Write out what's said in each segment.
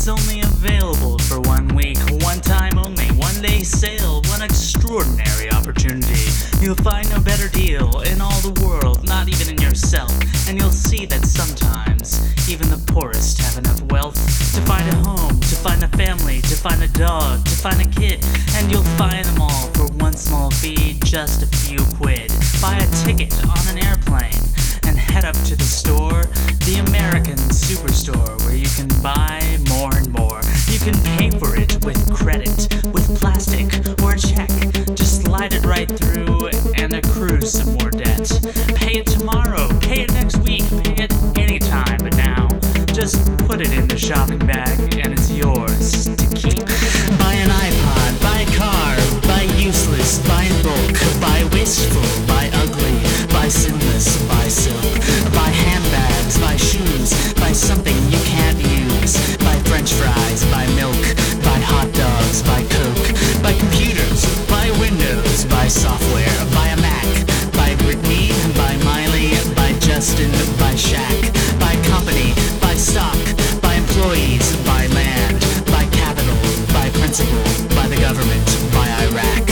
It's only available for 1 week, one time only, one day sale, one extraordinary opportunity. You'll find no better deal in all the world, not even in yourself, and you'll see that sometimes even the poorest have enough wealth to find a home, to find a family, to find a dog, to find a kid, and you'll find them all for one small fee, just a few quid. Buy a ticket on an airplane and head up to the store, the American Superstore, where you can buy more and more. You can pay for it with credit, with plastic, or a check. Just slide it right through and accrue some more debt. Pay it tomorrow, pay it next week, pay it anytime, but now just put it in the shopping bag and it's yours to keep. Buy an iPod, buy a car, buy useless, buy in bulk, buy wasteful, buy ugly, buy sinless, buy silk, buy handbags, buy shoes, buy something you can't use, buy french fries, buy milk, buy hot dogs, buy coke, buy computers, buy windows, buy software, buy a Mac, buy Britney, buy Miley, buy Justin, buy Shaq, buy company, buy stock, buy employees, buy land, buy capital, buy principal, buy the government, buy Iraq.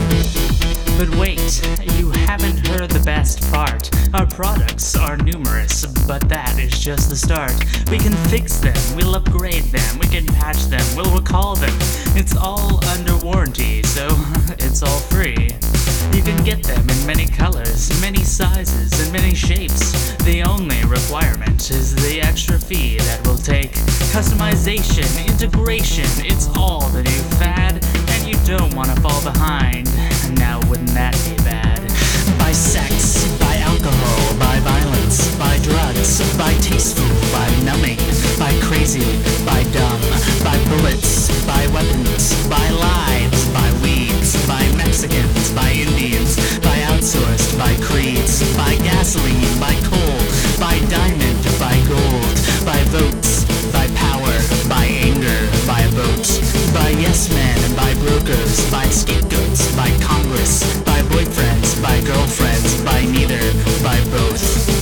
But wait, you haven't heard the best part. Our products are numerous, but that is just the start. We can fix them, we'll upgrade them, we can patch them, we'll recall them. It's all under warranty, so it's all free. You can get them in many colors, many sizes, and many shapes. The only requirement is the extra fee that will take. Customization, integration, it's all the new fad, and you don't want to fall behind. Now wouldn't that be bad? Buy sex, buy alcohol, buy violence, buy drugs, buy tasteful, buy numbing, buy crazy, buy dumb, buy bullets, buy weapons, buy lives, buy weeds, buy Mexicans, buy Indians, buy outsourced, buy creeds, buy gasoline, buy coal, buy diamond, buy gold, buy votes, buy power, buy anger, buy a vote, buy yes men, buy brokers, buy scapegoats, buy Congress, buy boyfriends, buy girlfriends, buy neither, buy both.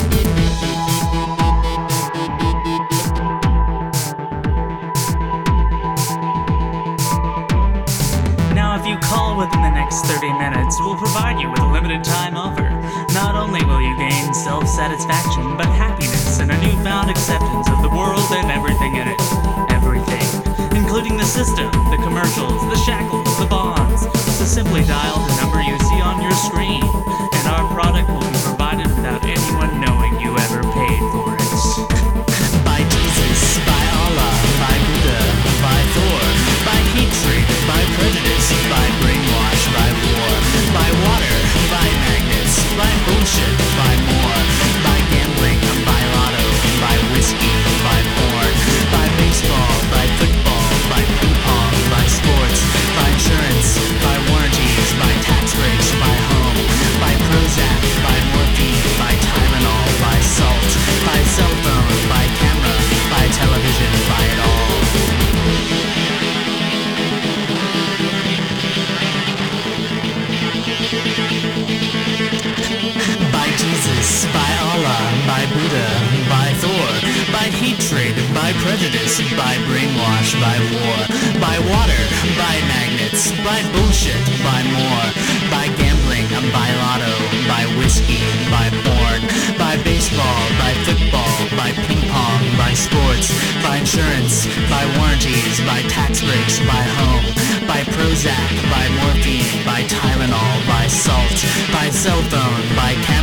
Now if you call within the next 30 minutes, we'll provide you with a limited time offer. Not only will you gain self-satisfaction, but happiness and a newfound acceptance of the world and everything in it. Everything. Including the system, the commercials, the shackles, the bonds. So simply dial the number you see on your screen, and our product will be provided without anyone knowing you ever paid for it. Buy Jesus, buy Allah, buy Buddha, buy Thor, buy hatred, buy prejudice, buy brainwash, buy war, buy water, buy magnets, buy bullshit, buy more, buy gambling, buy lotto, buy whiskey, buy porn, buy baseball, buy football, buy ping pong, buy sports, buy insurance, buy warranties, buy tax breaks, buy home, buy Prozac, buy morphine, buy Tylenol, buy salt, buy cell phone, buy camera, buy television, buy it all. Buy Jesus, buy Allah, buy Buddha, buy Thor, buy hatred, buy prejudice, buy brainwash, buy war, buy water, buy magnets, buy bullshit, buy more, buy gambling, buy lotto, buy whiskey, buy porn, buy baseball, buy football, buy ping pong, buy sports, buy insurance, buy warranties, buy tax breaks, buy home, buy Prozac, buy morphine, buy Tylenol, buy salt, buy cell phone, buy